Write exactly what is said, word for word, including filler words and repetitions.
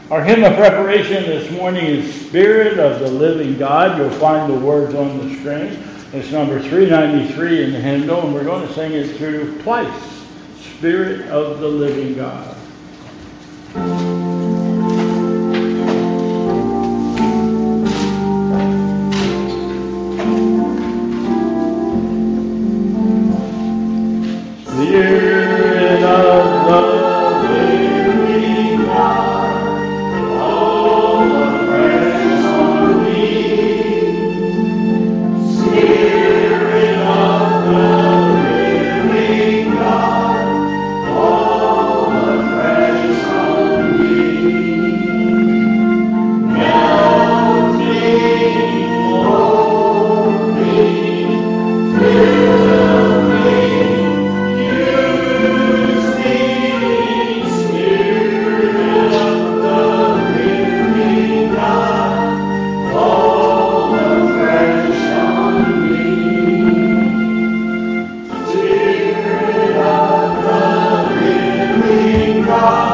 Our hymn of preparation this morning is Spirit of the Living God. You'll find the words on the screen. It's number three ninety-three in the hymnal, and we're going to sing it through twice. Spirit of the Living God. Spirit of the living God, fall afresh on me. Spirit of the living God, fall afresh on me. Melt me, mold me, fill me. God.